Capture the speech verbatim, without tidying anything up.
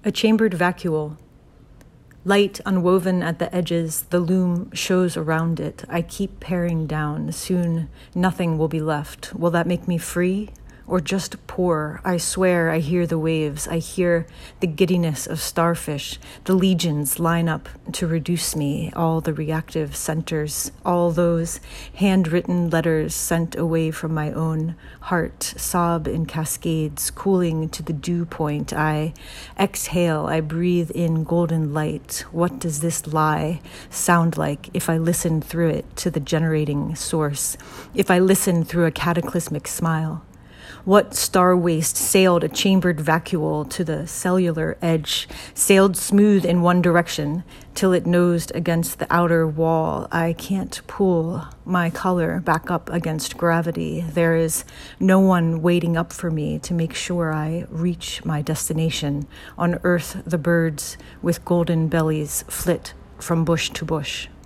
A chambered vacuole. Light unwoven at the edges, the loom shows around it. I keep paring down. Soon nothing will be left. Will that make me free? Or just poor? I swear I hear the waves. I hear the giddiness of starfish. The legions line up to reduce me. All the reactive centers, all those handwritten letters sent away from my own heart, sob in cascades, cooling to the dew point. I exhale. I breathe in golden light. What does this lie sound like if I listen through it to the generating source? If I listen through a cataclysmic smile? What star waste sailed a chambered vacuole to the cellular edge, sailed smooth in one direction till it nosed against the outer wall? I can't pull my color back up against gravity. There is no one waiting up for me to make sure I reach my destination. On earth, the birds with golden bellies flit from bush to bush.